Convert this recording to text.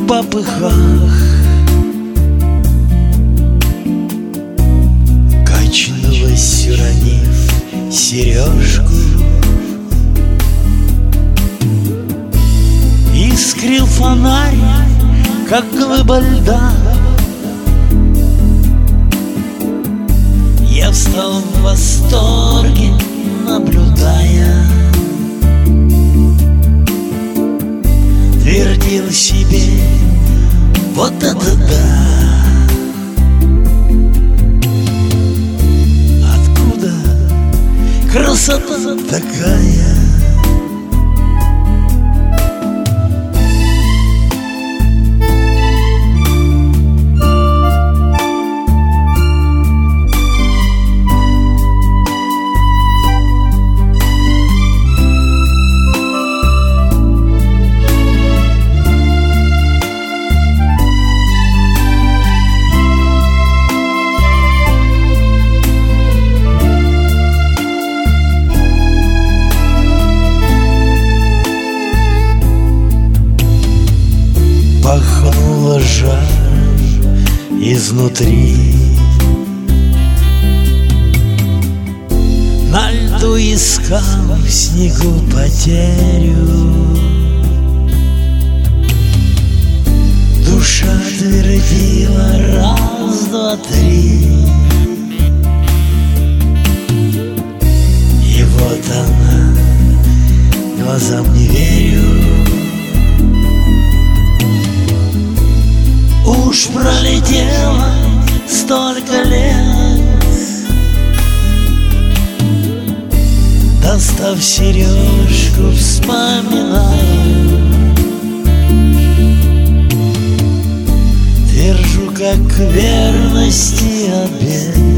в попыхах, качнулась, уронив сережку. Искрил фонарь, как глыба льда. Я встал в восторге, наблюдая. Твердил себе: вот это да! Откуда красота такая? Пахнуло жаром изнутри. На льду искал в снегу потерю. Душа твердила: раз, два, три. И вот она, глазам не верю. Уж пролетело столько лет. Достав сережку, вспоминаю. Твержу, как верности обет.